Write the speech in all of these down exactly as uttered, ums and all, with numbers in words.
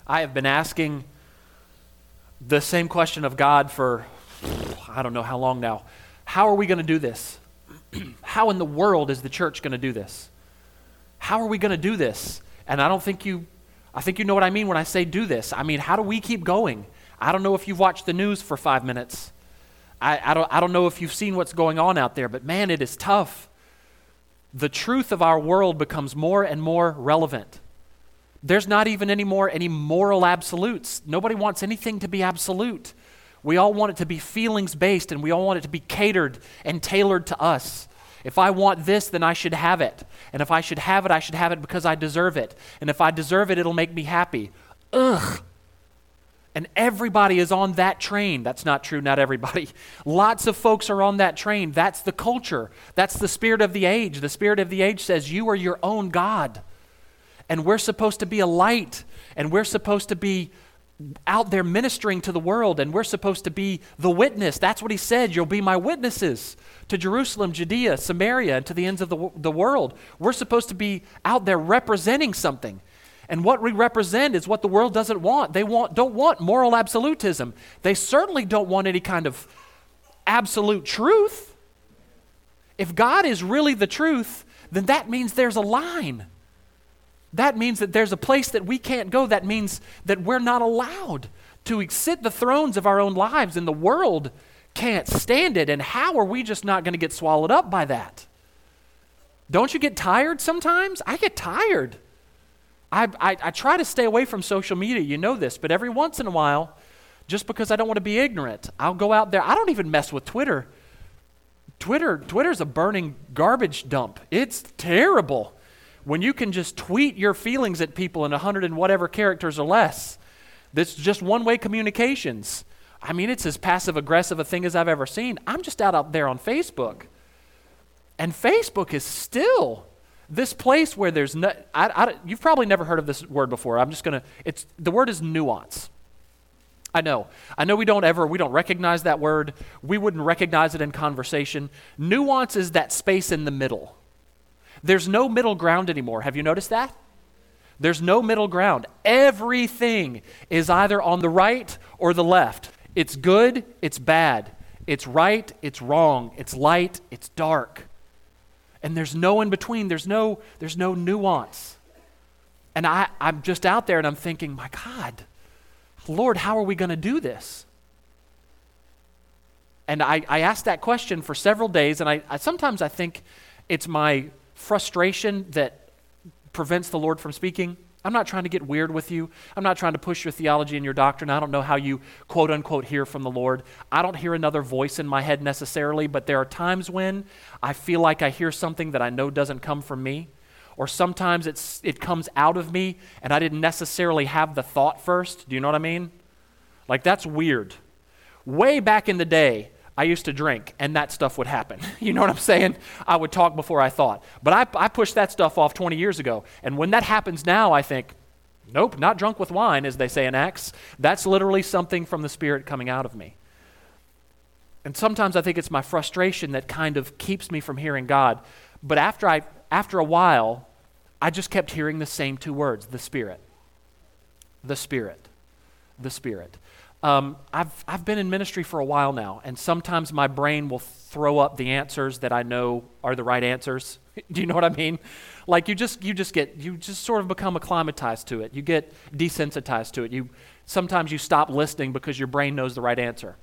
I have been asking the same question of God for, I don't know how long now. How are we going to do this? How in the world is the church going to do this? How are we going to do this? And I don't think you, I think you know what I mean when I say do this. I mean, how do we keep going? I don't know if you've watched the news for five minutes. I, I don't, I don't know if you've seen what's going on out there, but man, it is tough. The truth of our world becomes more and more relevant. There's not even anymore any moral absolutes. Nobody wants anything to be absolute. We all want it to be feelings-based, and we all want it to be catered and tailored to us. If I want this, then I should have it. And if I should have it, I should have it because I deserve it. And if I deserve it, it'll make me happy. Ugh. And everybody is on that train. That's not true, not everybody. Lots of folks are on that train. That's the culture. That's the spirit of the age. The spirit of the age says you are your own God. And we're supposed to be a light. And we're supposed to be out there ministering to the world, and we're supposed to be the witness. That's what he said. You'll be my witnesses to Jerusalem, Judea, Samaria, and to the ends of the, the world. We're supposed to be out there representing something. And what we represent is what the world doesn't want. They want don't want moral absolutism. They certainly don't want any kind of absolute truth. If God is really the truth, then that means there's a line. That means that there's a place that we can't go. That means that we're not allowed to sit the thrones of our own lives, and the world can't stand it. And how are we just not going to get swallowed up by that? Don't you get tired sometimes? I get tired. I, I, I try to stay away from social media, you know this, but every once in a while, just because I don't want to be ignorant, I'll go out there. I don't even mess with Twitter. Twitter, Twitter's a burning garbage dump. It's terrible. When you can just tweet your feelings at people in a hundred and whatever characters or less. That's just one-way communications. I mean, it's as passive-aggressive a thing as I've ever seen. I'm just out, out there on Facebook. And Facebook is still this place where there's no, I, I, you've probably never heard of this word before. I'm just going to, it's, the word is nuance. I know. I know we don't ever, we don't recognize that word. We wouldn't recognize it in conversation. Nuance is that space in the middle. There's no middle ground anymore. Have you noticed that? There's no middle ground. Everything is either on the right or the left. It's good, it's bad. It's right, it's wrong. It's light, it's dark. And there's no in between. There's no, there's no nuance. And I, I'm just out there and I'm thinking, my God, Lord, how are we going to do this? And I, I asked that question for several days, and I, I sometimes I think it's my frustration that prevents the Lord from speaking. I'm not trying to get weird with you. I'm not trying to push your theology and your doctrine. I don't know how you quote unquote hear from the Lord. I don't hear another voice in my head necessarily, but there are times when I feel like I hear something that I know doesn't come from me, or sometimes it's it comes out of me and I didn't necessarily have the thought first. Do you know what I mean? Like, that's weird. Way back in the day, I used to drink, and that stuff would happen. You know what I'm saying? I would talk before I thought. But I, I pushed that stuff off twenty years ago. And when that happens now, I think, nope, not drunk with wine, as they say in Acts. That's literally something from the Spirit coming out of me. And sometimes I think it's my frustration that kind of keeps me from hearing God. But after I, after a while, I just kept hearing the same two words, the Spirit. The Spirit. The Spirit. Um, I've I've been in ministry for a while now, and sometimes my brain will throw up the answers that I know are the right answers. Do you know what I mean? Like you just you just get you just sort of become acclimatized to it. You get desensitized to it. You sometimes you stop listening because your brain knows the right answer.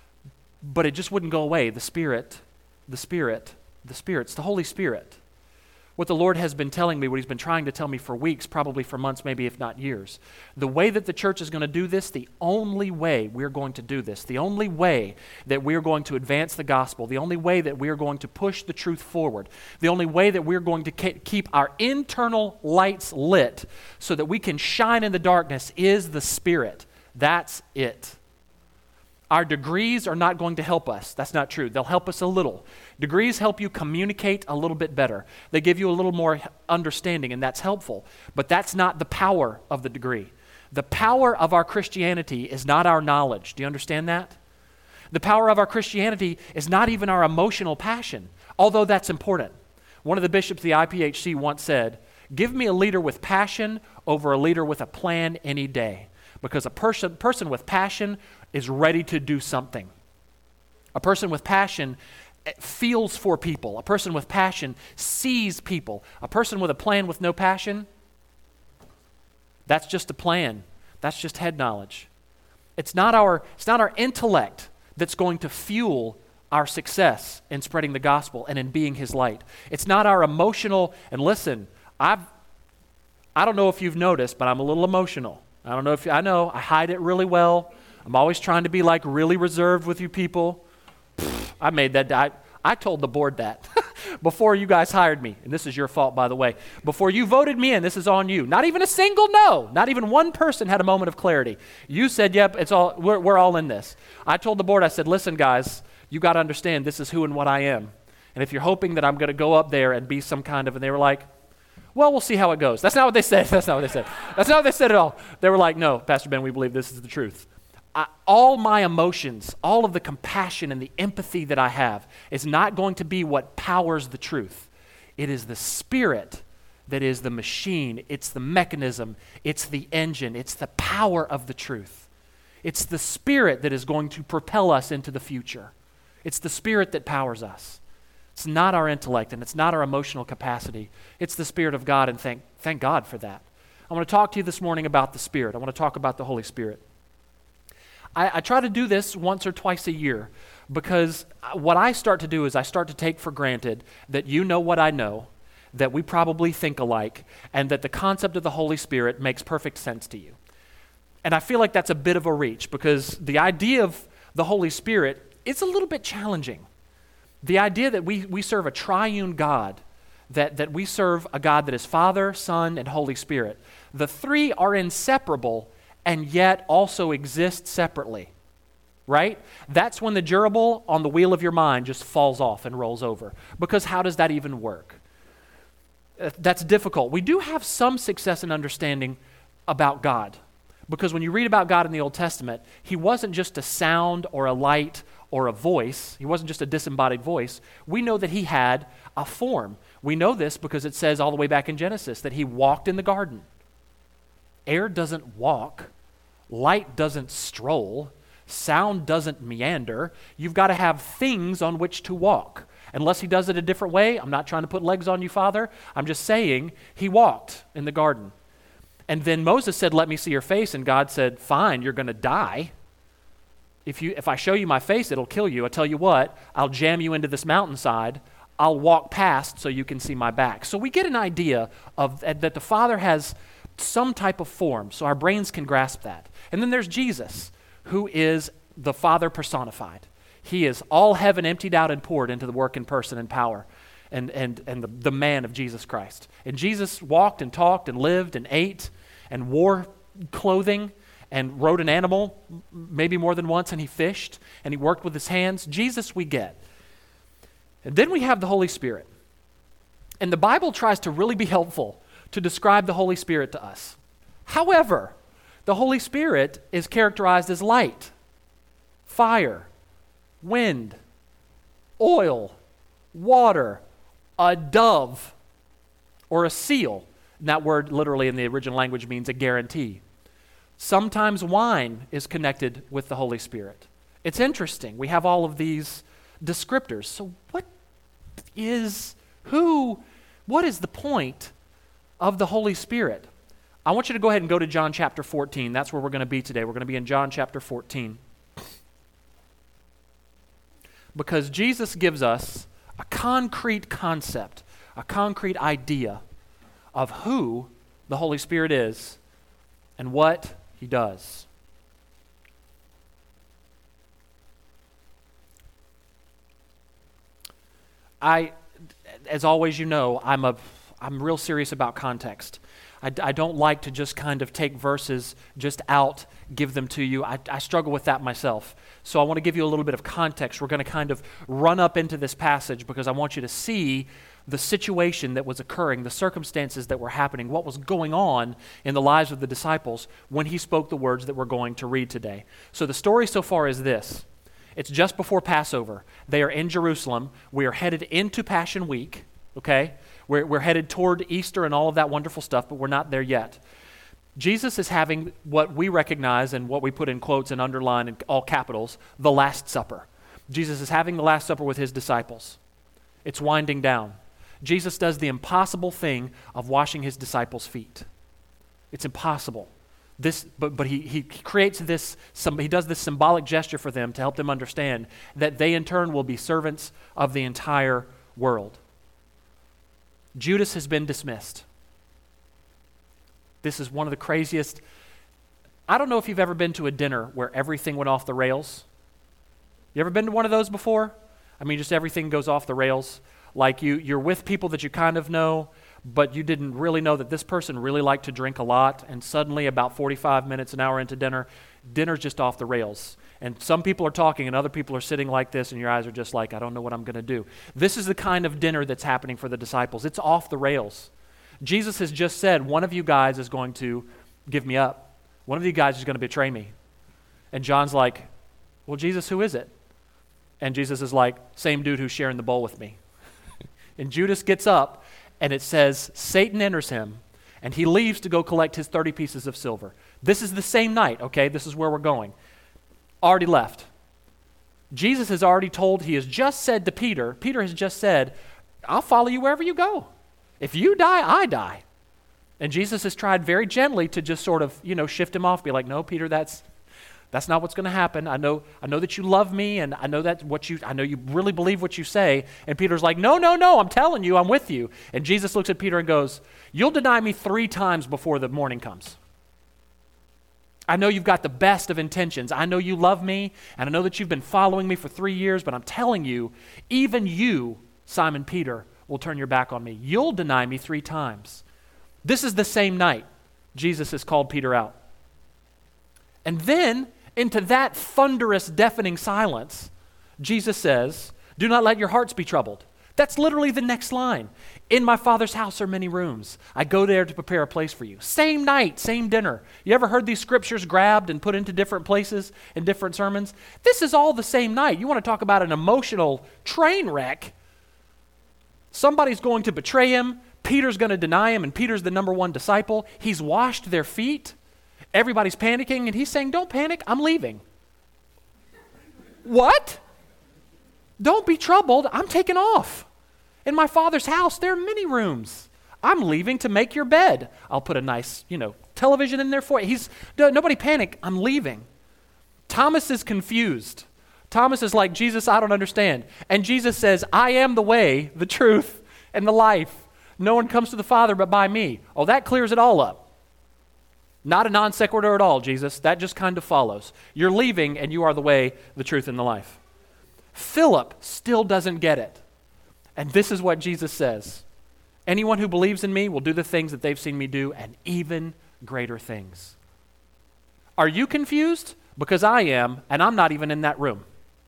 But it just wouldn't go away. The Spirit, the Spirit, the Spirit. It's the Holy Spirit. What the Lord has been telling me, what he's been trying to tell me for weeks, probably for months, maybe if not years. The way that the church is going to do this, the only way we're going to do this, the only way that we're going to advance the gospel, the only way that we're going to push the truth forward, the only way that we're going to ke- keep our internal lights lit so that we can shine in the darkness is the Spirit. That's it. Our degrees are not going to help us. That's not true. They'll help us a little. Degrees help you communicate a little bit better. They give you a little more understanding, and that's helpful. But that's not the power of the degree. The power of our Christianity is not our knowledge. Do you understand that? The power of our Christianity is not even our emotional passion, although that's important. One of the bishops of the I P H C once said, Give me a leader with passion over a leader with a plan any day. Because a person, person with passion is ready to do something. A person with passion feels for people. A person with passion sees people. A person with a plan with no passion, that's just a plan. That's just head knowledge. It's not our, it's not our intellect that's going to fuel our success in spreading the gospel and in being his light. It's not our emotional, and listen, I've, I don't know if you've noticed, but I'm a little emotional. I don't know if, I know, I hide it really well. I'm always trying to be like really reserved with you people. Pfft, I made that, I, I told the board that before you guys hired me, and this is your fault, by the way. Before you voted me in, this is on you. Not even a single no. Not even one person had a moment of clarity. You said, yep, it's all, we're, we're all in this. I told the board, I said, listen, guys, you got to understand this is who and what I am. And if you're hoping that I'm going to go up there and be some kind of, and they were like, well, we'll see how it goes. That's not what they said. That's not what they said. That's not what they said at all. They were like, no, Pastor Ben, we believe this is the truth. I, all my emotions, all of the compassion and the empathy that I have is not going to be what powers the truth. It is the Spirit that is the machine. It's the mechanism. It's the engine. It's the power of the truth. It's the Spirit that is going to propel us into the future. It's the Spirit that powers us. It's not our intellect and it's not our emotional capacity. It's the Spirit of God, and thank, thank God for that. I want to talk to you this morning about the Spirit. I want to talk about the Holy Spirit. I, I try to do this once or twice a year because what I start to do is I start to take for granted that you know what I know, that we probably think alike, and that the concept of the Holy Spirit makes perfect sense to you. And I feel like that's a bit of a reach because the idea of the Holy Spirit is a little bit challenging. The idea that we, we serve a triune God, that, that we serve a God that is Father, Son, and Holy Spirit. The three are inseparable and yet also exist separately, right? That's when the gerbil on the wheel of your mind just falls off and rolls over. Because how does that even work? Uh, that's difficult. We do have some success in understanding about God. Because when you read about God in the Old Testament, he wasn't just a sound or a light or a voice. He wasn't just a disembodied voice. We know that he had a form. We know this because it says all the way back in Genesis that he walked in the garden. Air doesn't walk. Light doesn't stroll. Sound doesn't meander. You've got to have things on which to walk. Unless he does it a different way, I'm not trying to put legs on you, Father. I'm just saying he walked in the garden. And then Moses said, let me see your face. And God said, fine, you're going to die. If you, if I show you my face, it'll kill you. I'll tell you what, I'll jam you into this mountainside. I'll walk past so you can see my back. So we get an idea of that the Father has some type of form, so our brains can grasp that. And then there's Jesus, who is the Father personified. He is all heaven emptied out and poured into the work and person and power and, and, and the, the man of Jesus Christ. And Jesus walked and talked and lived and ate and wore clothing and rode an animal maybe more than once, and he fished, and he worked with his hands. Jesus we get. And then we have the Holy Spirit. And the Bible tries to really be helpful to describe the Holy Spirit to us. However, the Holy Spirit is characterized as light, fire, wind, oil, water, a dove, or a seal. And that word literally in the original language means a guarantee. Sometimes wine is connected with the Holy Spirit. It's interesting. We have all of these descriptors. So what is, who, what is the point of the Holy Spirit? I want you to go ahead and go to John chapter fourteen. That's where we're going to be today. We're going to be in John chapter fourteen. Because Jesus gives us a concrete concept, a concrete idea of who the Holy Spirit is and what he does. I, as always, you know, I'm a, I'm real serious about context. I, I don't like to just kind of take verses just out, give them to you. I, I struggle with that myself. So I want to give you a little bit of context. We're going to kind of run up into this passage because I want you to see the situation that was occurring, the circumstances that were happening, what was going on in the lives of the disciples when he spoke the words that we're going to read today. So the story so far is this. It's just before Passover. They are in Jerusalem. We are headed into Passion Week, okay? We're, we're headed toward Easter and all of that wonderful stuff, but we're not there yet. Jesus is having what we recognize and what we put in quotes and underline in all capitals, the Last Supper. Jesus is having the Last Supper with his disciples. It's winding down. Jesus does the impossible thing of washing his disciples' feet. It's impossible. This, but but he, he creates this, some, he does this symbolic gesture for them to help them understand that they in turn will be servants of the entire world. Judas has been dismissed. This is one of the craziest. I don't know if you've ever been to a dinner where everything went off the rails. You ever been to one of those before? I mean, just everything goes off the rails. Like you, you're with people that you kind of know, but you didn't really know that this person really liked to drink a lot, and suddenly about forty-five minutes, an hour into dinner, dinner's just off the rails. And some people are talking and other people are sitting like this, and your eyes are just like, I don't know what I'm going to do. This is the kind of dinner that's happening for the disciples. It's off the rails. Jesus has just said, one of you guys is going to give me up. One of you guys is going to betray me. And John's like, well, Jesus, who is it? And Jesus is like, same dude who's sharing the bowl with me. And Judas gets up, and it says, Satan enters him, and he leaves to go collect his thirty pieces of silver. This is the same night, okay? This is where we're going. Already left. Jesus has already told, he has just said to Peter, Peter has just said, I'll follow you wherever you go. If you die, I die. And Jesus has tried very gently to just sort of, you know, shift him off, be like, no, Peter, that's that's not what's going to happen. I know I know that you love me, and I know that what you I know you really believe what you say. And Peter's like, no, no, no, I'm telling you, I'm with you. And Jesus looks at Peter and goes, you'll deny me three times before the morning comes. I know you've got the best of intentions. I know you love me, and I know that you've been following me for three years, but I'm telling you, even you, Simon Peter, will turn your back on me. You'll deny me three times. This is the same night Jesus has called Peter out. And then, into that thunderous, deafening silence, Jesus says, do not let your hearts be troubled. That's literally the next line. In my Father's house are many rooms. I go there to prepare a place for you. Same night, same dinner. You ever heard these scriptures grabbed and put into different places in different sermons? This is all the same night. You want to talk about an emotional train wreck? Somebody's going to betray him. Peter's going to deny him, and Peter's the number one disciple. He's washed their feet. Everybody's panicking, and he's saying, don't panic, I'm leaving. What? Don't be troubled, I'm taking off. In my Father's house, there are many rooms. I'm leaving to make your bed. I'll put a nice, you know, television in there for you. He's, no, nobody panic, I'm leaving. Thomas is confused. Thomas is like, Jesus, I don't understand. And Jesus says, I am the way, the truth, and the life. No one comes to the Father but by me. Oh, that clears it all up. Not a non sequitur at all, Jesus. That just kind of follows. You're leaving, and you are the way, the truth, and the life. Philip still doesn't get it. And this is what Jesus says. Anyone who believes in me will do the things that they've seen me do, and even greater things. Are you confused? Because I am, and I'm not even in that room.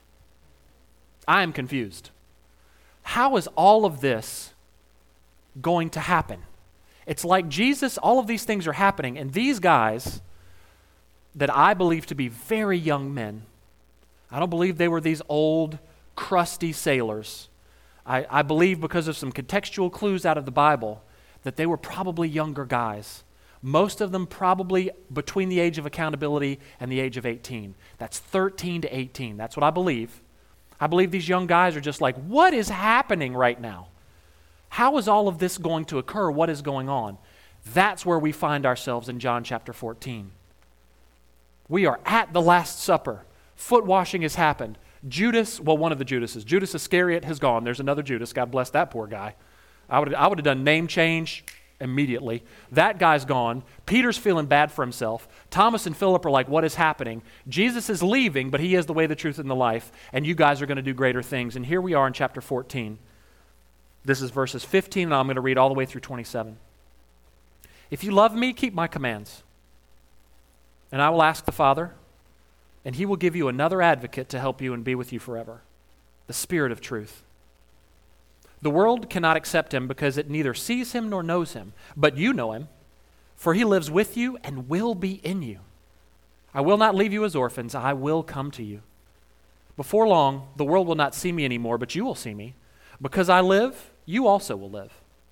I am confused. How is all of this going to happen? It's like Jesus, all of these things are happening, and these guys that I believe to be very young men, I don't believe they were these old, crusty sailors. I, I believe because of some contextual clues out of the Bible that they were probably younger guys. Most of them probably between the age of accountability and the age of eighteen. That's thirteen to eighteen. That's what I believe. I believe these young guys are just like, what is happening right now? How is all of this going to occur? What is going on? That's where we find ourselves in John chapter fourteen. We are at the Last Supper. Foot washing has happened. Judas, well, one of the Judases, Judas Iscariot has gone. There's another Judas. God bless that poor guy. I would I would have done name change immediately. That guy's gone. Peter's feeling bad for himself. Thomas and Philip are like, what is happening? Jesus is leaving, but he is the way, the truth, and the life, and you guys are going to do greater things. And here we are in chapter fourteen. This is verses fifteen, and I'm going to read all the way through twenty-seven. If you love me, keep my commands. And I will ask the Father, and he will give you another advocate to help you and be with you forever, the Spirit of truth. The world cannot accept him because it neither sees him nor knows him, but you know him, for he lives with you and will be in you. I will not leave you as orphans, I will come to you. Before long, the world will not see me anymore, but you will see me. Because I live, you also will live.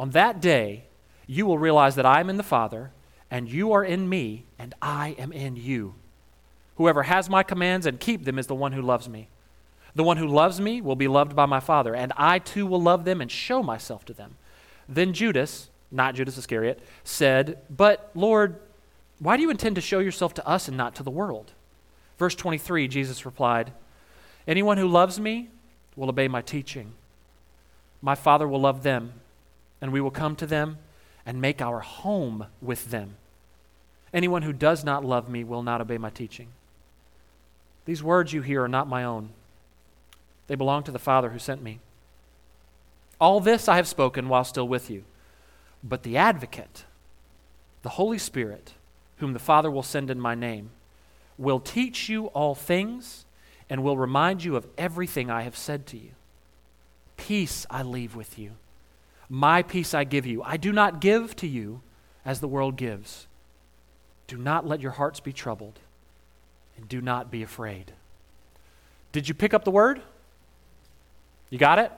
On that day, you will realize that I am in the Father, and you are in me, and I am in you. Whoever has my commands and keep them is the one who loves me. The one who loves me will be loved by my Father, and I too will love them and show myself to them." Then Judas, not Judas Iscariot, said, "But Lord, why do you intend to show yourself to us and not to the world?" Verse twenty-three, Jesus replied, "Anyone who loves me will obey my teaching. My Father will love them, and we will come to them and make our home with them. Anyone who does not love me will not obey my teaching." These words you hear are not my own. They belong to the Father who sent me. All this I have spoken while still with you. But the Advocate, the Holy Spirit, whom the Father will send in my name, will teach you all things and will remind you of everything I have said to you. Peace I leave with you. My peace I give you. I do not give to you as the world gives. Do not let your hearts be troubled, and do not be afraid. Did you pick up the word? You got it?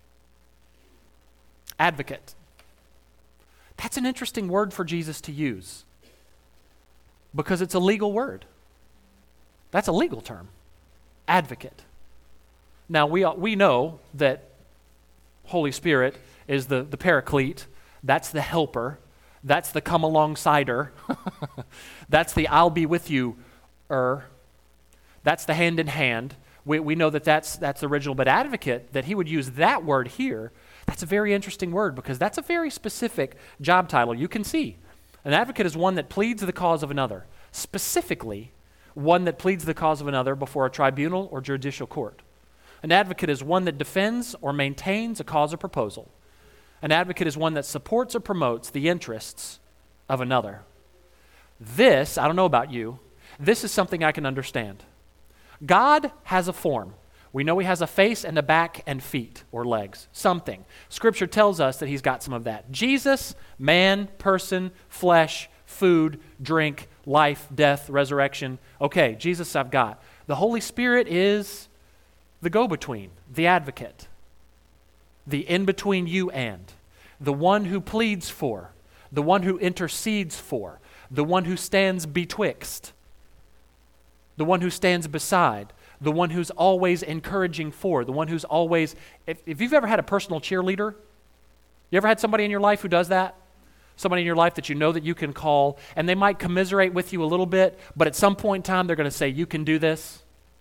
Advocate. That's an interesting word for Jesus to use because it's a legal word. That's a legal term. Advocate. Now, we, we know that Holy Spirit is the, the paraclete. That's the helper. That's the come alongside-er. That's the I'll be with you-er. That's the hand in hand. We, we know that that's, that's original, but advocate, that he would use that word here, that's a very interesting word because that's a very specific job title. You can see an advocate is one that pleads the cause of another, specifically one that pleads the cause of another before a tribunal or judicial court. An advocate is one that defends or maintains a cause or proposal. An advocate is one that supports or promotes the interests of another. This, I don't know about you, this is something I can understand. God has a form. We know he has a face and a back and feet or legs, something. Scripture tells us that he's got some of that. Jesus, man, person, flesh, food, drink, life, death, resurrection. Okay, Jesus I've got. The Holy Spirit is the go-between, the advocate, the in-between you and, the one who pleads for, the one who intercedes for, the one who stands betwixt, the one who stands beside, the one who's always encouraging for, the one who's always, if, if you've ever had a personal cheerleader, you ever had somebody in your life who does that? Somebody in your life that you know that you can call, and they might commiserate with you a little bit, but at some point in time they're going to say, you can do this.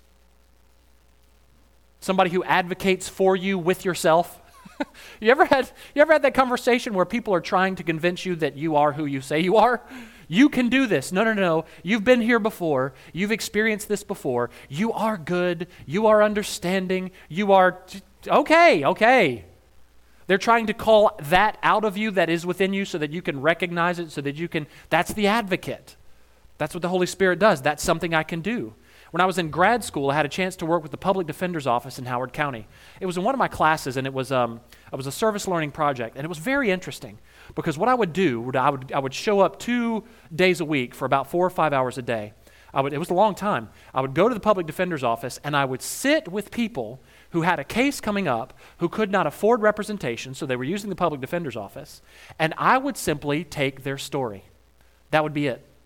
Somebody who advocates for you with yourself. you ever had you ever had that conversation where people are trying to convince you that you are who you say you are? You can do this. No, no, no. You've been here before. You've experienced this before. You are good. You are understanding. You are, okay, okay. They're trying to call that out of you that is within you so that you can recognize it, so that you can, that's the advocate. That's what the Holy Spirit does. That's something I can do. When I was in grad school, I had a chance to work with the Public Defender's Office in Howard County. It was in one of my classes, and it was um, it was a service learning project, and it was very interesting because what I would do, would I would I would show up two days a week for about four or five hours a day. I would, it was a long time. I would go to the Public Defender's Office, and I would sit with people who had a case coming up, who could not afford representation, so they were using the Public Defender's Office, and I would simply take their story. That would be it.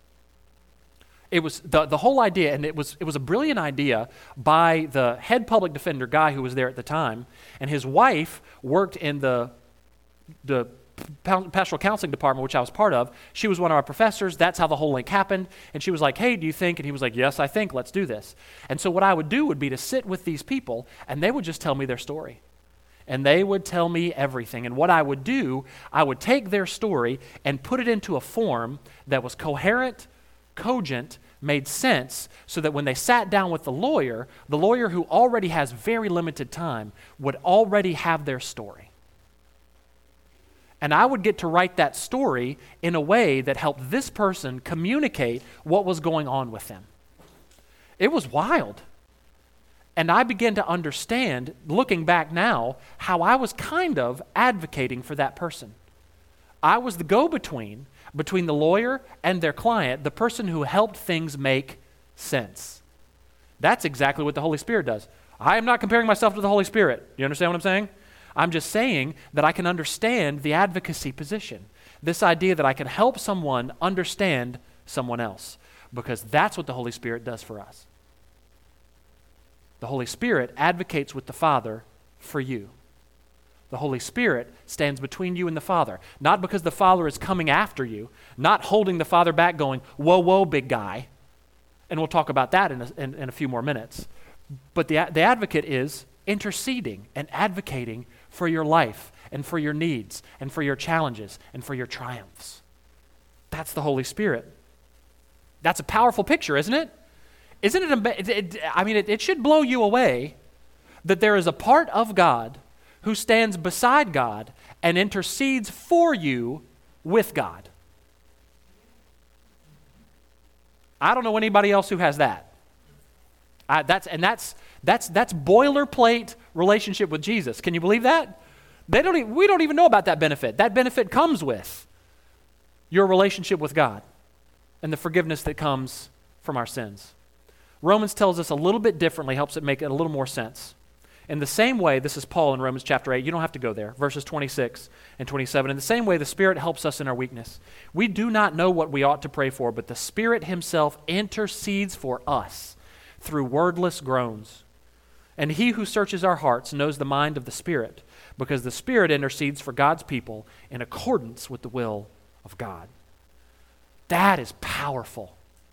It was the, the whole idea, and it was it was a brilliant idea by the head public defender guy who was there at the time, and his wife worked in the the pastoral counseling department, which I was part of. She was one of our professors. That's how the whole link happened. And she was like, hey, do you think? And he was like, yes, I think. Let's do this. And so what I would do would be to sit with these people, and they would just tell me their story. And they would tell me everything. And what I would do, I would take their story and put it into a form that was coherent, cogent, made sense, so that when they sat down with the lawyer, the lawyer who already has very limited time would already have their story. And I would get to write that story in a way that helped this person communicate what was going on with them. It was wild. And I began to understand, looking back now, how I was kind of advocating for that person. I was the go-between between the lawyer and their client, the person who helped things make sense. That's exactly what the Holy Spirit does. I am not comparing myself to the Holy Spirit. You understand what I'm saying? I'm just saying that I can understand the advocacy position. This idea that I can help someone understand someone else, because that's what the Holy Spirit does for us. The Holy Spirit advocates with the Father for you. The Holy Spirit stands between you and the Father, not because the Father is coming after you, not holding the Father back going, whoa, whoa, big guy. And we'll talk about that in a, in, in a few more minutes. But the, the advocate is interceding and advocating for your life and for your needs and for your challenges and for your triumphs. That's the Holy Spirit. That's a powerful picture, isn't it? Isn't it? it, it I mean, it, it should blow you away that there is a part of God who stands beside God and intercedes for you with God. I don't know anybody else who has that. I, that's and that's that's that's boilerplate relationship with Jesus. Can you believe that? They don't. Even, we don't even know about that benefit. That benefit comes with your relationship with God and the forgiveness that comes from our sins. Romans tells us a little bit differently, helps it make it a little more sense. In the same way, this is Paul in Romans chapter eight. You don't have to go there. Verses twenty-six and twenty-seven. In the same way, the Spirit helps us in our weakness. We do not know what we ought to pray for, but the Spirit himself intercedes for us through wordless groans. And he who searches our hearts knows the mind of the Spirit, because the Spirit intercedes for God's people in accordance with the will of God. That is powerful.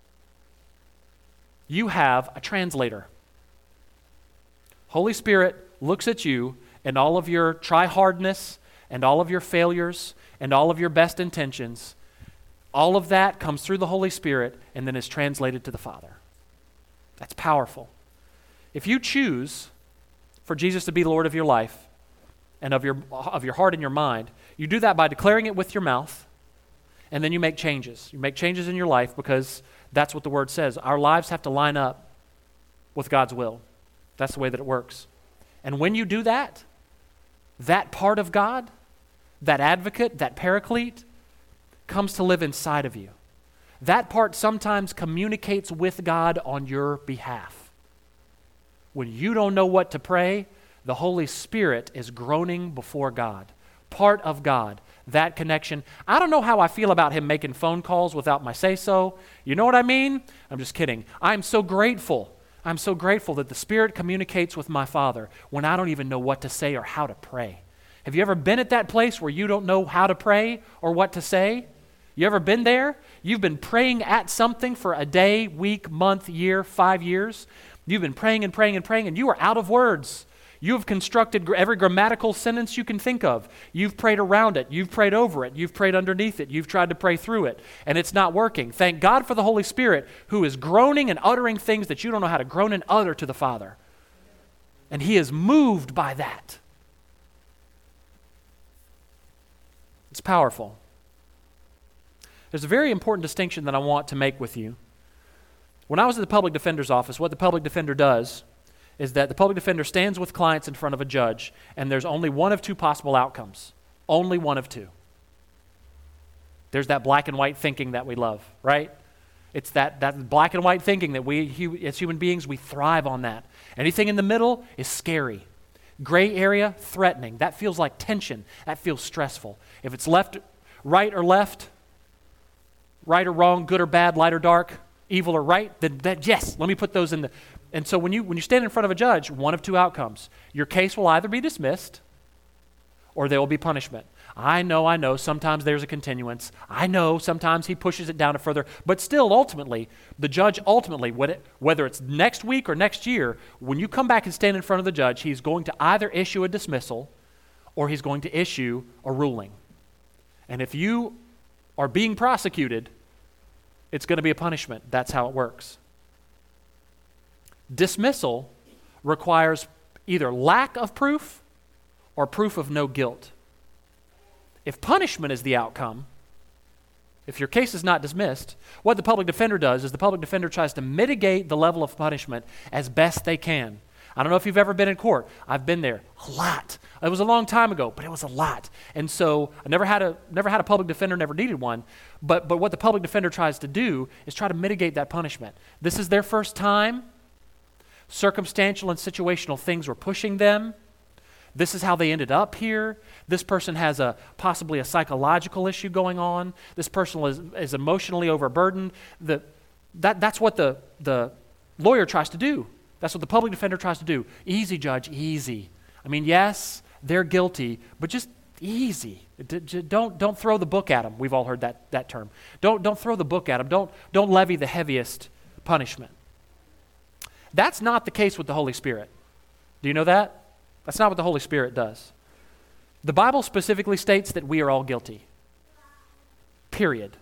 You have a translator. Holy Spirit looks at you and all of your try-hardness and all of your failures and all of your best intentions. All of that comes through the Holy Spirit and then is translated to the Father. That's powerful. If you choose for Jesus to be the Lord of your life and of your, of your heart and your mind, you do that by declaring it with your mouth, and then you make changes. You make changes in your life because that's what the Word says. Our lives have to line up with God's will. That's the way that it works. And when you do that, that part of God, that advocate, that paraclete, comes to live inside of you. That part sometimes communicates with God on your behalf. When you don't know what to pray, the Holy Spirit is groaning before God. Part of God, that connection. I don't know how I feel about him making phone calls without my say-so. You know what I mean? I'm just kidding. I'm so grateful. I'm so grateful that the Spirit communicates with my Father when I don't even know what to say or how to pray. Have you ever been at that place where you don't know how to pray or what to say? You ever been there? You've been praying at something for a day, week, month, year, five years. You've been praying and praying and praying, and you are out of words. You have constructed every grammatical sentence you can think of. You've prayed around it. You've prayed over it. You've prayed underneath it. You've tried to pray through it, and it's not working. Thank God for the Holy Spirit who is groaning and uttering things that you don't know how to groan and utter to the Father. And he is moved by that. It's powerful. There's a very important distinction that I want to make with you. When I was at the public defender's office, what the public defender does is that the public defender stands with clients in front of a judge, and there's only one of two possible outcomes. Only one of two. There's that black and white thinking that we love, right? It's that, that black and white thinking that we, as human beings, we thrive on that. Anything in the middle is scary. Gray area, threatening. That feels like tension. That feels stressful. If it's left, right or left, right or wrong, good or bad, light or dark, evil or right, then that, yes, let me put those in the... And so when you when you stand in front of a judge, one of two outcomes. Your case will either be dismissed or there will be punishment. I know, I know, sometimes there's a continuance. I know, sometimes he pushes it down to further. But still, ultimately, the judge ultimately, whether it's next week or next year, when you come back and stand in front of the judge, he's going to either issue a dismissal or he's going to issue a ruling. And if you are being prosecuted, it's going to be a punishment. That's how it works. Dismissal requires either lack of proof or proof of no guilt. If punishment is the outcome, if your case is not dismissed, what the public defender does is the public defender tries to mitigate the level of punishment as best they can. I don't know if you've ever been in court. I've been there a lot. It was a long time ago, but it was a lot. And so I never had a never had a public defender, never needed one. But but what the public defender tries to do is try to mitigate that punishment. This is their first time. Circumstantial and situational things were pushing them. This is how they ended up here. This person has a possibly a psychological issue going on. This person is, is emotionally overburdened. The, that, that's what the, the lawyer tries to do. That's what the public defender tries to do. Easy, judge, easy. I mean, yes, they're guilty, but just easy. D- d- don't, don't throw the book at them. We've all heard that, that term. Don't, don't throw the book at them. Don't, don't levy the heaviest punishment. That's not the case with the Holy Spirit. Do you know that? That's not what the Holy Spirit does. The Bible specifically states that we are all guilty. Period.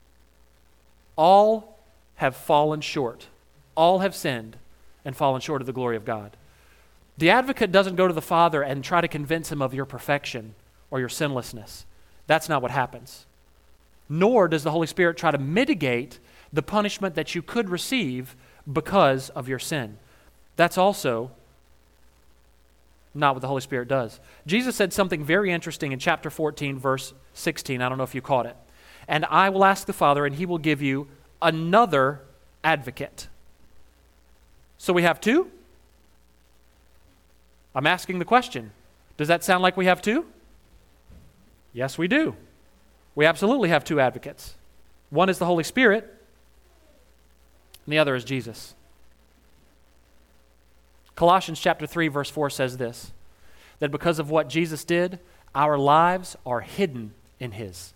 All have fallen short. All have sinned and fallen short of the glory of God. The advocate doesn't go to the Father and try to convince him of your perfection or your sinlessness. That's not what happens. Nor does the Holy Spirit try to mitigate the punishment that you could receive because of your sin. That's also not what the Holy Spirit does. Jesus said something very interesting in chapter fourteen, verse sixteen. I don't know if you caught it. And I will ask the Father, and he will give you another advocate. So we have two? I'm asking the question. Does that sound like we have two? Yes, we do. We absolutely have two advocates. One is the Holy Spirit, and the other is Jesus. Colossians chapter three, verse four says this, that because of what Jesus did, our lives are hidden in his.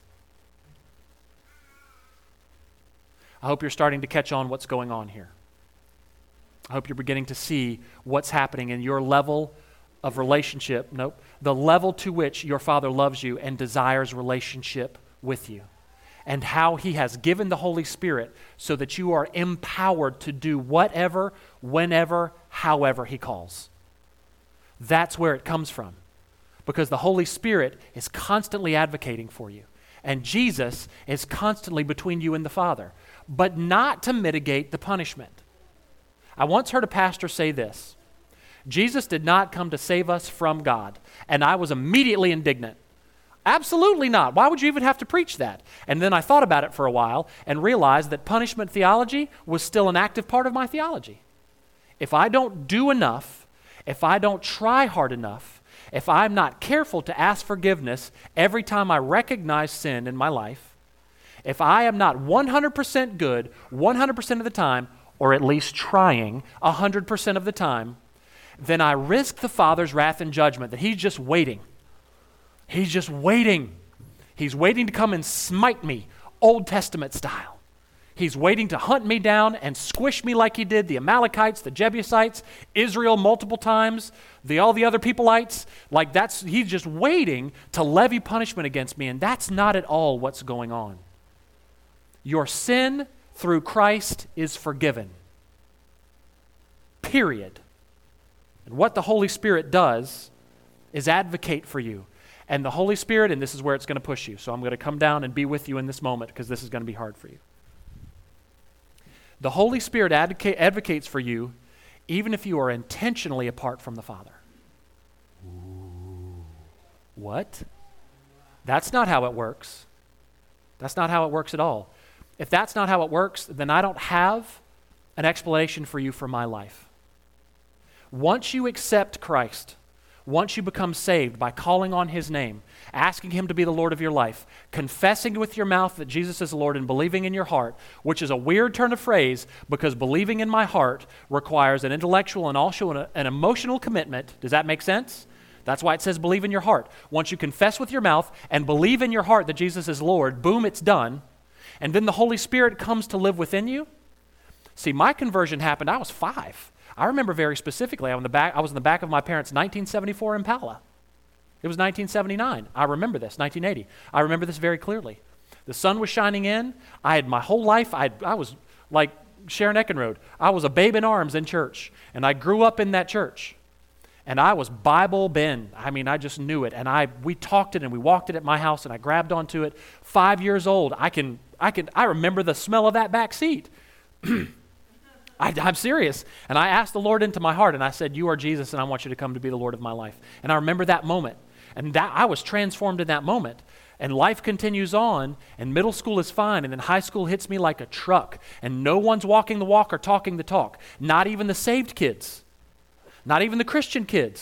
I hope you're starting to catch on what's going on here. I hope you're beginning to see what's happening in your level of relationship, nope, the level to which your Father loves you and desires relationship with you, and how he has given the Holy Spirit so that you are empowered to do whatever, whenever, however he calls. That's where it comes from, because the Holy Spirit is constantly advocating for you, and Jesus is constantly between you and the Father, but not to mitigate the punishment. I once heard a pastor say this: Jesus did not come to save us from God. And I was immediately indignant. Absolutely not. Why would you even have to preach that? And then I thought about it for a while and realized that punishment theology was still an active part of my theology. If I don't do enough, if I don't try hard enough, if I'm not careful to ask forgiveness every time I recognize sin in my life, if I am not one hundred percent good one hundred percent of the time, or at least trying one hundred percent of the time, then I risk the Father's wrath and judgment, that he's just waiting. He's just waiting. He's waiting to come and smite me, Old Testament style. He's waiting to hunt me down and squish me like he did the Amalekites, the Jebusites, Israel multiple times, the all the other peopleites. Like that's, he's just waiting to levy punishment against me, and that's not at all what's going on. Your sin through Christ is forgiven. Period. And what the Holy Spirit does is advocate for you. And the Holy Spirit, and this is where it's going to push you, so I'm going to come down and be with you in this moment because this is going to be hard for you. The Holy Spirit advocate, advocates for you even if you are intentionally apart from the Father. Ooh. What? That's not how it works. That's not how it works at all. If that's not how it works, then I don't have an explanation for you for my life. Once you accept Christ, once you become saved by calling on his name, asking him to be the Lord of your life, confessing with your mouth that Jesus is the Lord and believing in your heart, which is a weird turn of phrase because believing in my heart requires an intellectual and also an, an emotional commitment. Does that make sense? That's why it says believe in your heart. Once you confess with your mouth and believe in your heart that Jesus is Lord, boom, it's done. And then the Holy Spirit comes to live within you. See, my conversion happened, I was five. I remember very specifically, I was in the back, I was in the back of my parents' nineteen seventy-four Impala. It was nineteen seventy-nine. I remember this, nineteen eighty. I remember this very clearly. The sun was shining in. I had my whole life, I, I was like Sharon Eckenrode. I was a babe in arms in church, and I grew up in that church. And I was Bible bent. I mean, I just knew it. And I we talked it and we walked it at my house, and I grabbed onto it. Five years old, I can, I can, I remember the smell of that back seat. I, I'm serious. And I asked the Lord into my heart, and I said, you are Jesus, and I want you to come to be the Lord of my life. And I remember that moment. And that I was transformed in that moment. And life continues on, and middle school is fine, and then high school hits me like a truck. And no one's walking the walk or talking the talk. Not even the saved kids. Not even the Christian kids.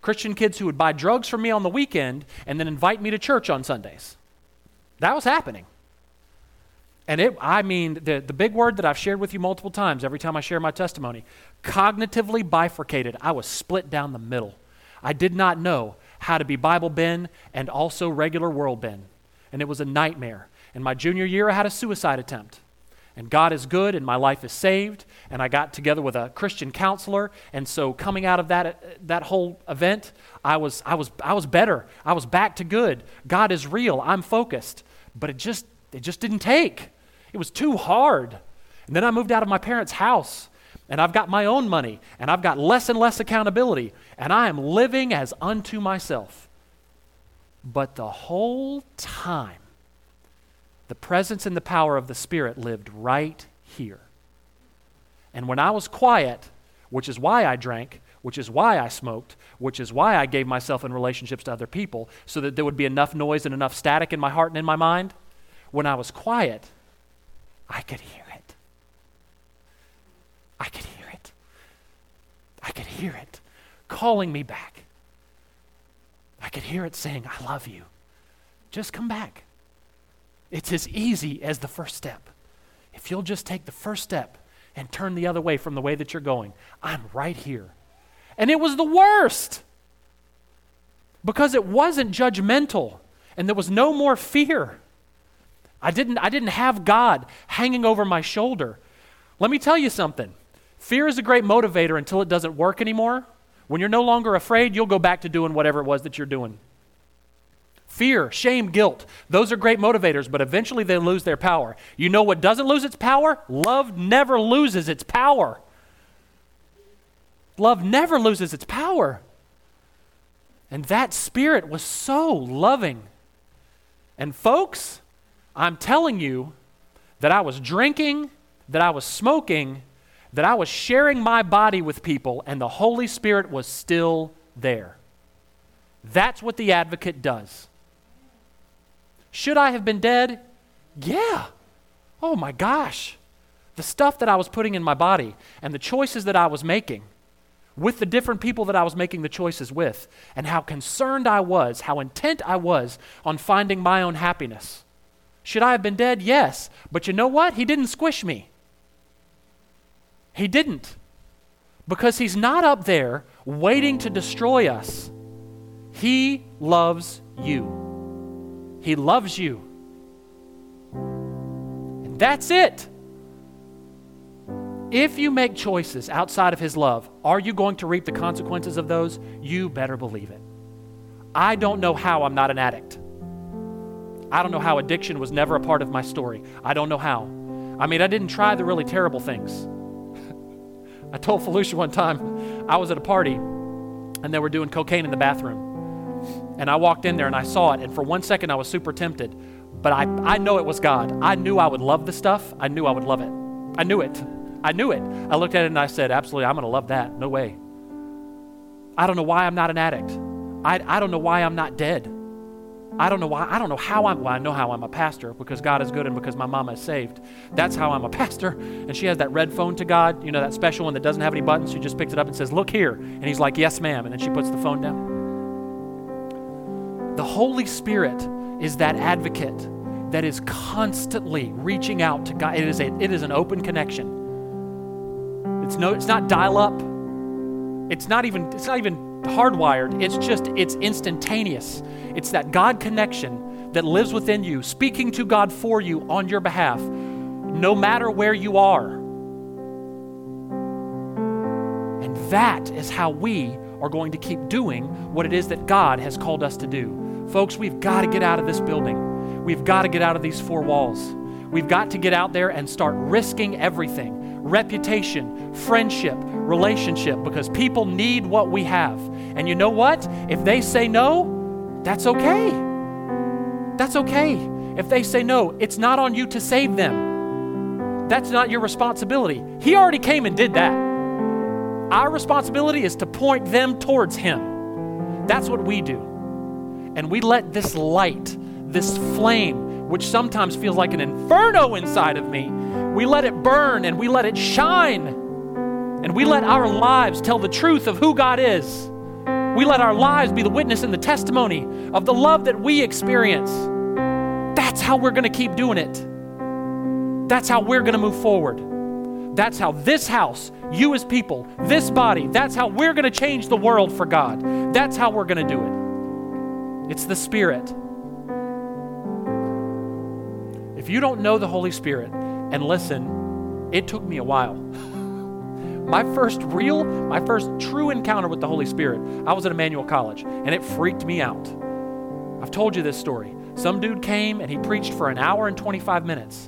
Christian kids who would buy drugs from me on the weekend and then invite me to church on Sundays. That was happening. And it, I mean, the, the big word that I've shared with you multiple times every time I share my testimony, cognitively bifurcated. I was split down the middle. I did not know how to be Bible Ben and also regular world Ben. And it was a nightmare. In my junior year, I had a suicide attempt. And God is good and my life is saved. And I got together with a Christian counselor. And so coming out of that that whole event, I was I was I was better. I was back to good. God is real. I'm focused. But it just it just didn't take. It was too hard. And then I moved out of my parents' house. And I've got my own money. And I've got less and less accountability. And I am living as unto myself. But the whole time, the presence and the power of the Spirit lived right here. And when I was quiet, which is why I drank, which is why I smoked, which is why I gave myself in relationships to other people, so that there would be enough noise and enough static in my heart and in my mind, when I was quiet, I could hear it. I could hear it. I could hear it calling me back. I could hear it saying, I love you. Just come back. It's as easy as the first step. If you'll just take the first step and turn the other way from the way that you're going, I'm right here. And it was the worst because it wasn't judgmental and there was no more fear. I didn't, I didn't have God hanging over my shoulder. Let me tell you something. Fear is a great motivator until it doesn't work anymore. When you're no longer afraid, you'll go back to doing whatever it was that you're doing. Fear, shame, guilt, those are great motivators, but eventually they lose their power. You know what doesn't lose its power? Love never loses its power. Love never loses its power. And that Spirit was so loving. And folks, I'm telling you that I was drinking, that I was smoking, that I was sharing my body with people, and the Holy Spirit was still there. That's what the advocate does. Should I have been dead? Yeah. Oh my gosh. The stuff that I was putting in my body and the choices that I was making with the different people that I was making the choices with, and how concerned I was, how intent I was on finding my own happiness. Should I have been dead? Yes. But you know what? He didn't squish me. He didn't. Because he's not up there waiting to destroy us. He loves you. He loves you. And that's it. If you make choices outside of his love, are you going to reap the consequences of those? You better believe it. I don't know how I'm not an addict. I don't know how addiction was never a part of my story. I don't know how. I mean, I didn't try the really terrible things. I told Felicia one time, I was at a party and they were doing cocaine in the bathroom. And I walked in there and I saw it, and for one second I was super tempted. But I, I know it was God. I knew I would love the stuff. I knew I would love it. I knew it. I knew it. I looked at it and I said, absolutely, I'm going to love that. No way. I don't know why I'm not an addict. I, I don't know why I'm not dead. I don't know why. I don't know how I'm, well, I know how I'm a pastor, because God is good and because my mama is saved. That's how I'm a pastor. And she has that red phone to God, you know, that special one that doesn't have any buttons. She just picks it up and says, look here. And he's like, yes, ma'am. And then she puts the phone down. The Holy Spirit is that advocate that is constantly reaching out to God. It is a, it is an open connection. It's no, it's not dial up. It's not even, it's not even hardwired. It's just, it's instantaneous. It's that God connection that lives within you, speaking to God for you on your behalf, no matter where you are. And that is how we are going to keep doing what it is that God has called us to do. Folks, we've got to get out of this building. We've got to get out of these four walls. We've got to get out there and start risking everything. Reputation, friendship, relationship, because people need what we have. And you know what? If they say no, that's okay. That's okay. If they say no, it's not on you to save them. That's not your responsibility. He already came and did that. Our responsibility is to point them towards him. That's what we do. And we let this light, this flame, which sometimes feels like an inferno inside of me, we let it burn and we let it shine. And we let our lives tell the truth of who God is. We let our lives be the witness and the testimony of the love that we experience. That's how we're going to keep doing it. That's how we're going to move forward. That's how this house, you as people, this body, that's how we're going to change the world for God. That's how we're going to do it. It's the Spirit. If you don't know the Holy Spirit, and listen, it took me a while. My first real, my first true encounter with the Holy Spirit, I was at Emmanuel College, and it freaked me out. I've told you this story. Some dude came and he preached for an hour and twenty-five minutes.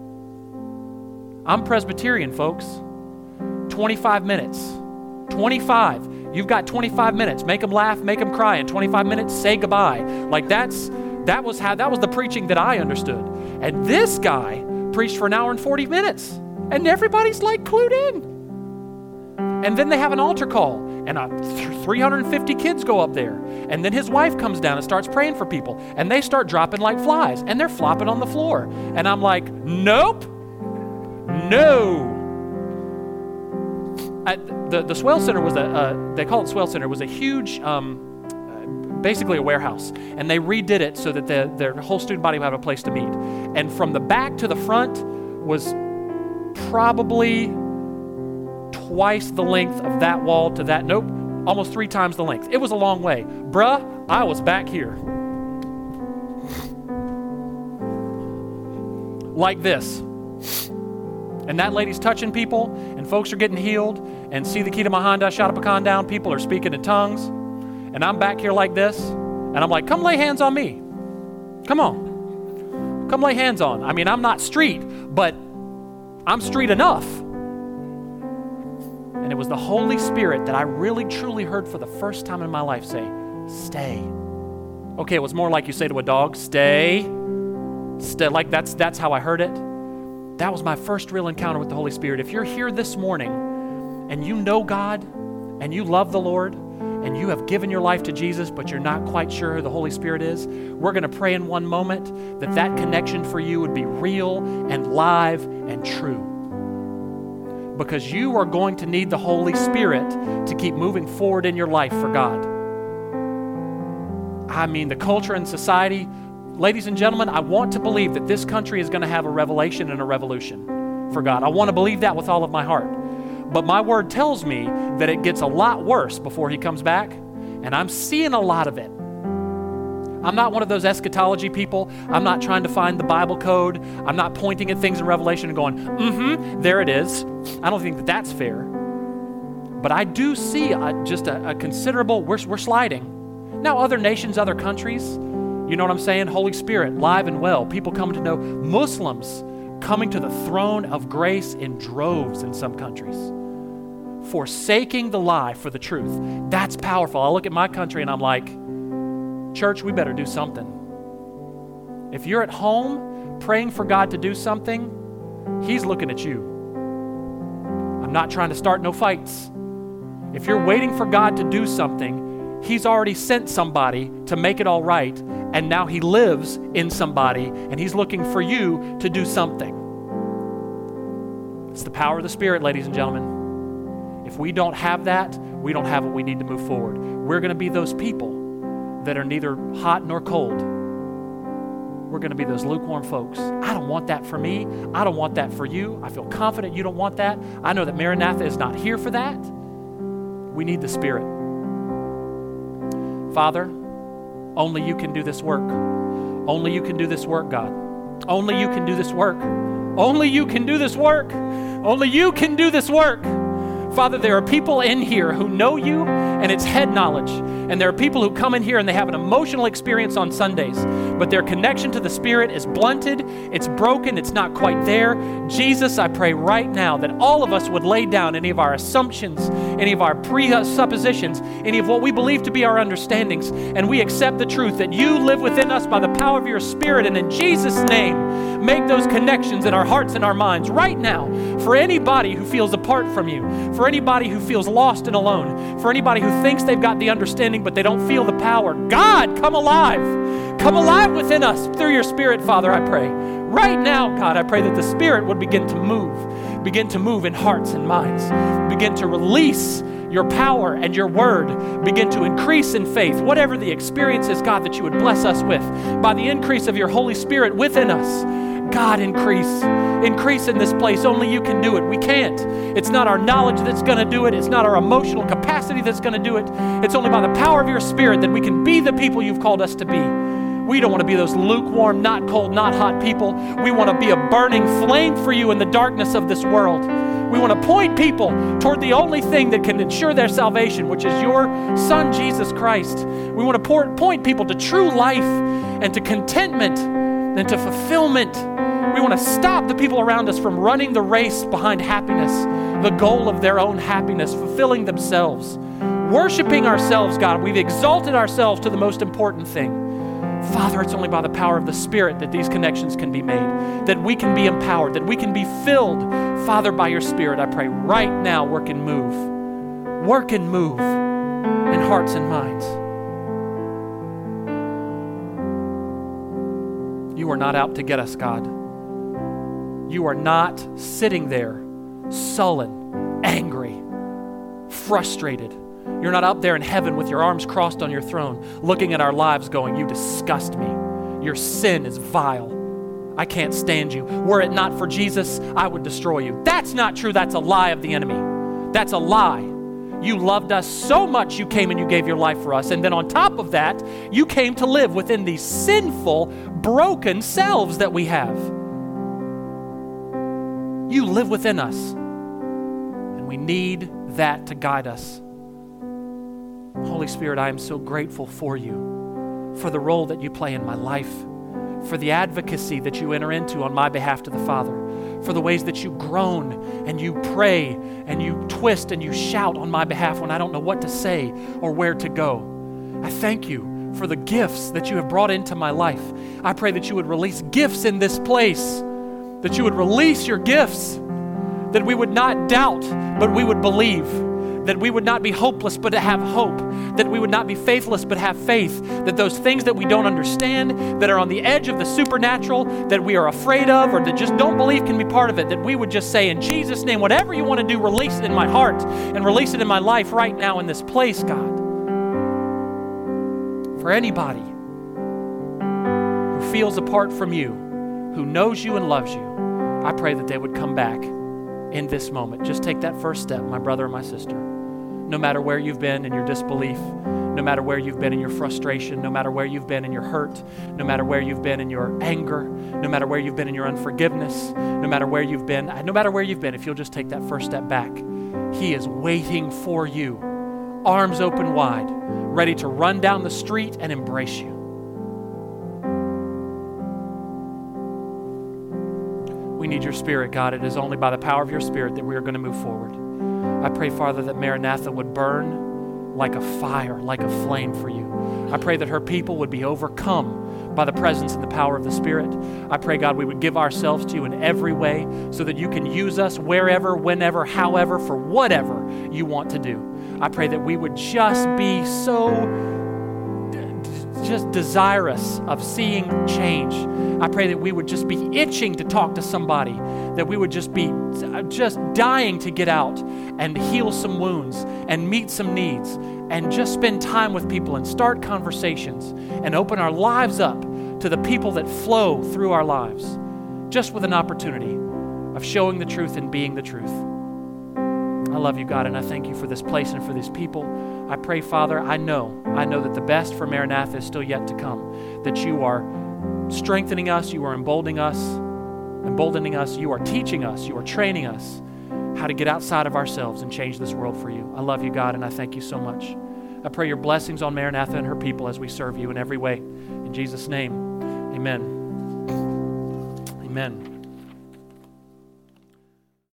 I'm Presbyterian, folks. twenty-five minutes. twenty-five. You've got twenty-five minutes. Make them laugh, make them cry. In twenty-five minutes, say goodbye. Like that's, that was how, that was the preaching that I understood. And this guy preached for an hour and forty minutes. And everybody's like clued in. And then they have an altar call, and uh, three hundred fifty kids go up there. And then his wife comes down and starts praying for people, and they start dropping like flies, and they're flopping on the floor. And I'm like, nope, no. At the, the Swell Center was a, uh, they call it Swell Center, was a huge, um, basically a warehouse. And they redid it so that the, their whole student body would have a place to meet. And from the back to the front was probably twice the length of that wall to that, nope, almost three times the length. It was a long way. Bruh, I was back here. Like this. And that lady's touching people, and folks are getting healed, and see the key to my Honda, shot a pecan down, people are speaking in tongues, and I'm back here like this, and I'm like, come lay hands on me. Come on. Come lay hands on. I mean, I'm not street, but I'm street enough. And it was the Holy Spirit that I really, truly heard for the first time in my life say, stay. Okay, it was more like you say to a dog, stay. Stay. Like that's that's how I heard it. That was my first real encounter with the Holy Spirit. If you're here this morning and you know God and you love the Lord and you have given your life to Jesus, but you're not quite sure who the Holy Spirit is, we're going to pray in one moment that that connection for you would be real and live and true. Because you are going to need the Holy Spirit to keep moving forward in your life for God. I mean, the culture and society, ladies and gentlemen, I want to believe that this country is going to have a revelation and a revolution for God. I want to believe that with all of my heart. But my word tells me that it gets a lot worse before he comes back, and I'm seeing a lot of it. I'm not one of those eschatology people. I'm not trying to find the Bible code. I'm not pointing at things in Revelation and going, mm-hmm, there it is. I don't think that that's fair. But I do see a, just a, a considerable, we're, we're sliding. Now, other nations, other countries, you know what I'm saying? Holy Spirit, live and well. People coming to know. Muslims coming to the throne of grace in droves in some countries. Forsaking the lie for the truth. That's powerful. I look at my country and I'm like, church, we better do something. If you're at home praying for God to do something, he's looking at you. I'm not trying to start no fights. If you're waiting for God to do something, he's already sent somebody to make it all right, and now he lives in somebody, and he's looking for you to do something. It's the power of the Spirit, ladies and gentlemen. If we don't have that, we don't have what we need to move forward. We're going to be those people that are neither hot nor cold. We're going to be those lukewarm folks. I don't want that for me. I don't want that for you. I feel confident you don't want that. I know that Maranatha is not here for that. We need the Spirit. Father, only you can do this work. Only you can do this work, God. Only you can do this work. Only you can do this work. Only you can do this work. Father, there are people in here who know you, and it's head knowledge. And there are people who come in here and they have an emotional experience on Sundays, but their connection to the Spirit is blunted, it's broken, it's not quite there. Jesus, I pray right now that all of us would lay down any of our assumptions, any of our presuppositions, any of what we believe to be our understandings, and we accept the truth that you live within us by the power of your Spirit, and in Jesus' name, make those connections in our hearts and our minds right now for anybody who feels apart from you, for anybody who feels lost and alone, for anybody who thinks they've got the understanding but they don't feel the power. God, come alive. Come alive within us through your Spirit, Father, I pray. Right now, God, I pray that the Spirit would begin to move, begin to move in hearts and minds, begin to release your power and your word begin to increase in faith. Whatever the experience is, God, that you would bless us with by the increase of your Holy Spirit within us. God, increase. Increase in this place. Only you can do it. We can't. It's not our knowledge that's going to do it. It's not our emotional capacity that's going to do it. It's only by the power of your Spirit that we can be the people you've called us to be. We don't want to be those lukewarm, not cold, not hot people. We want to be a burning flame for you in the darkness of this world. We want to point people toward the only thing that can ensure their salvation, which is your Son, Jesus Christ. We want to pour, point people to true life and to contentment and to fulfillment. We want to stop the people around us from running the race behind happiness, the goal of their own happiness, fulfilling themselves, worshiping ourselves, God. We've exalted ourselves to the most important thing. Father, it's only by the power of the Spirit that these connections can be made, that we can be empowered, that we can be filled, Father, by your Spirit. I pray right now, work and move. Work and move in hearts and minds. You are not out to get us, God. You are not sitting there sullen, angry, frustrated. You're not up there in heaven with your arms crossed on your throne, looking at our lives going, you disgust me. Your sin is vile. I can't stand you. Were it not for Jesus, I would destroy you. That's not true. That's a lie of the enemy. That's a lie. You loved us so much you came and you gave your life for us. And then on top of that, you came to live within these sinful, broken selves that we have. You live within us. And we need that to guide us. Holy Spirit, I am so grateful for you, for the role that you play in my life, for the advocacy that you enter into on my behalf to the Father, for the ways that you groan and you pray and you twist and you shout on my behalf when I don't know what to say or where to go. I thank you for the gifts that you have brought into my life. I pray that you would release gifts in this place, that you would release your gifts, that we would not doubt, but we would believe, that we would not be hopeless, but have hope, that we would not be faithless, but have faith, that those things that we don't understand, that are on the edge of the supernatural, that we are afraid of, or that just don't believe can be part of it, that we would just say, in Jesus' name, whatever you want to do, release it in my heart and release it in my life right now in this place, God. For anybody who feels apart from you, who knows you and loves you, I pray that they would come back in this moment. Just take that first step, my brother and my sister. No matter where you've been in your disbelief, no matter where you've been in your frustration, no matter where you've been in your hurt, no matter where you've been in your anger, no matter where you've been in your unforgiveness, no matter where you've been, no matter where you've been, if you'll just take that first step back, He is waiting for you, arms open wide, ready to run down the street and embrace you. We need your Spirit, God. It is only by the power of your Spirit that we are going to move forward. I pray, Father, that Maranatha would burn like a fire, like a flame for you. I pray that her people would be overcome by the presence and the power of the Spirit. I pray, God, we would give ourselves to you in every way so that you can use us wherever, whenever, however, for whatever you want to do. I pray that we would just be so just desirous of seeing change. I pray that we would just be itching to talk to somebody, that we would just be just dying to get out and heal some wounds and meet some needs and just spend time with people and start conversations and open our lives up to the people that flow through our lives, just with an opportunity of showing the truth and being the truth. I love you, God, and I thank you for this place and for these people. I pray, Father, I know, I know that the best for Maranatha is still yet to come, that you are strengthening us, you are emboldening us, emboldening us, you are teaching us, you are training us how to get outside of ourselves and change this world for you. I love you, God, and I thank you so much. I pray your blessings on Maranatha and her people as we serve you in every way. In Jesus' name, amen. Amen.